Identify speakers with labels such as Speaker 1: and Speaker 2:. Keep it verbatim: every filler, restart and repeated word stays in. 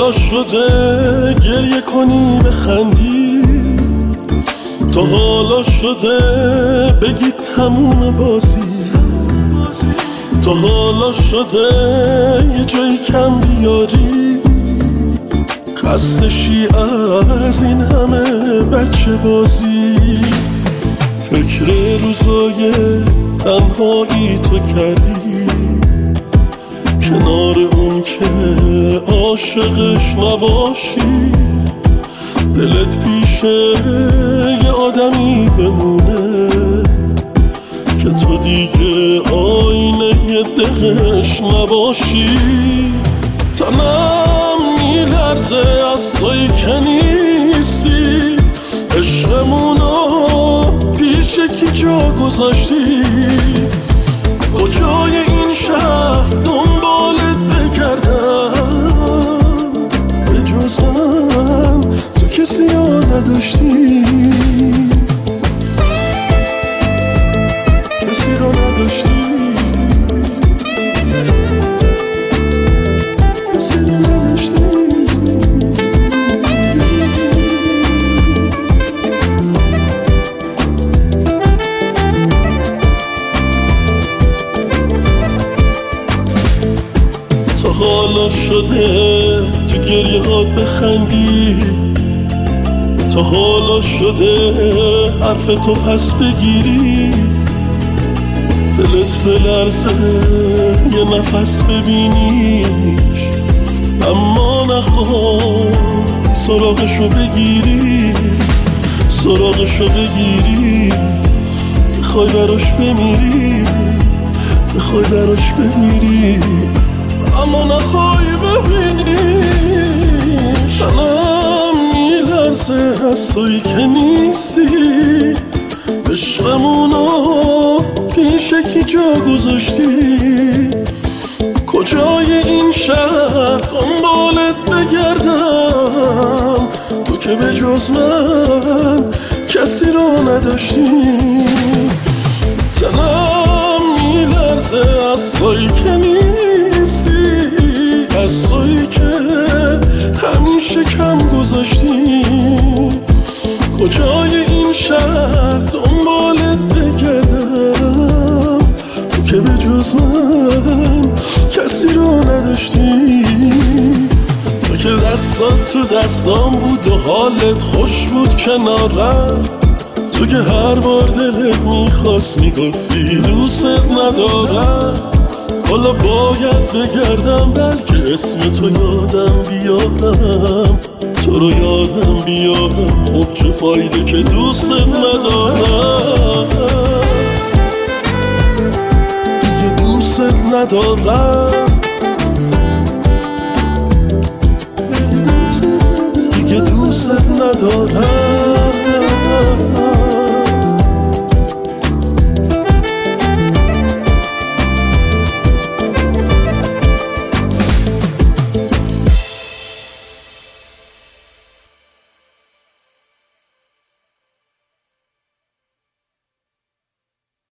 Speaker 1: حالا شده گریه کنی بخندی، تا حالا شده بگی تموم بازی، تا حالا شده یه جایی کم بیاری، خستشی از این همه بچه بازی. فکر روزای تنهایی تو کردی، کنار اون که عاشقش نباشی، دلت پیشه یه آدمی بمونه که تو دیگه آینه یه دقش نباشی. تنم میلرزه از توی که نیستی، عشقمونو پیش کی جا گذاشتی، کجای این شهر دنبالت بگردم، به جز من تو کسی ها نداشتی، کسی رو نداشتی، کسی رو نداشتی. تا حالا شده تو گریه ها بخندی، تا حالا شده حرف تو پس بگیری، دلت بلرزه یه نفس ببینیش، اما نخوای سراغشو بگیری، سراغشو بگیری، بخوای براش بمیری، بخوای براش بمیری، اما نخوای ببینی. تنم میلرزه از توی که نیستی، عشقمونو پیش کی جا گذاشتی، کجای این شهر دنبالت بگردم، تو که به جز من کسی رو نداشتی. تنم میلرزه از توی که نیستی، از توی که همیشه کم گذاشتی، کجای این شهر دنبالت بگردم، تو که به جز من کسی رو نداشتی، تو که دستات تو دستام بود و حالت خوش بود کنارم، تو که هر بار دلت میخواست میگفتی دوست ندارم. حالا باید بگردم بلکه اسم تو یادم بیارم، تو رو یادم بیارم، خب چه فایده که دوست ندارم، دیگه دوست ندارم، دیگه دوست ندارم.